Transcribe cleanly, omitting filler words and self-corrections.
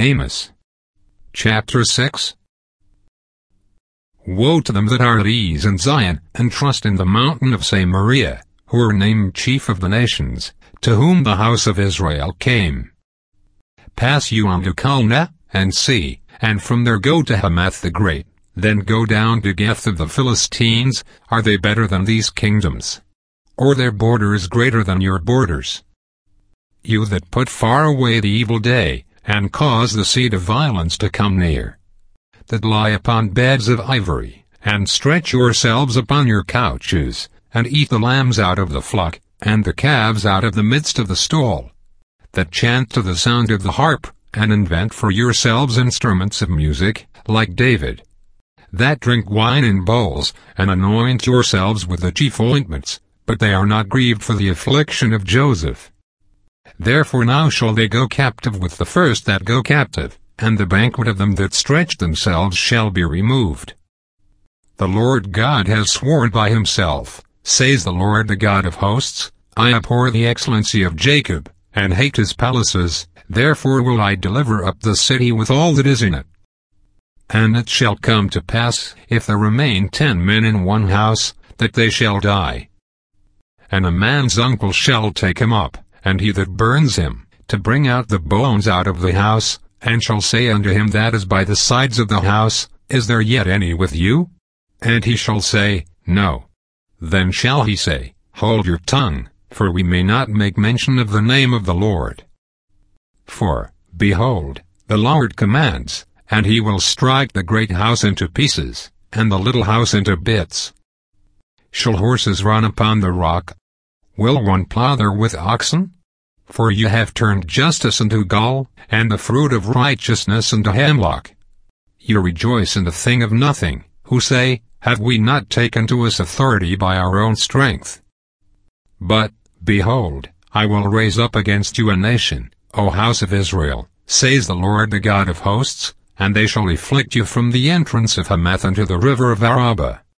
Amos. Chapter 6. Woe to them that are at ease in Zion, and trust in the mountain of Samaria, who are named chief of the nations, to whom the house of Israel came. Pass you on to Calneh, and see, and from there go to Hamath the Great, then go down to Gath of the Philistines. Are they better than these kingdoms? Or their borders greater than your borders? You that put far away the evil day, and cause the seed of violence to come near, that lie upon beds of ivory, and stretch yourselves upon your couches, and eat the lambs out of the flock, and the calves out of the midst of the stall, that chant to the sound of the harp, and invent for yourselves instruments of music, like David, that drink wine in bowls, and anoint yourselves with the chief ointments, but they are not grieved for the affliction of Joseph. Therefore now shall they go captive with the first that go captive, and the banquet of them that stretch themselves shall be removed. The Lord God has sworn by himself, says the Lord the God of hosts, I abhor the excellency of Jacob, and hate his palaces, therefore will I deliver up the city with all that is in it. And it shall come to pass, if there remain 10 men in one house, that they shall die. And a man's uncle shall take him up, and he that burns him, to bring out the bones out of the house, and shall say unto him that is by the sides of the house, Is there yet any with you? And he shall say, No. Then shall he say, Hold your tongue, for we may not make mention of the name of the Lord. For, behold, the Lord commands, and he will strike the great house into pieces, and the little house into bits. Shall horses run upon the rock? Will one plow there with oxen? For you have turned justice into gall, and the fruit of righteousness into hemlock. You rejoice in the thing of nothing, who say, Have we not taken to us authority by our own strength? But, behold, I will raise up against you a nation, O house of Israel, says the Lord the God of hosts, and they shall afflict you from the entrance of Hamath unto the river of Arabah,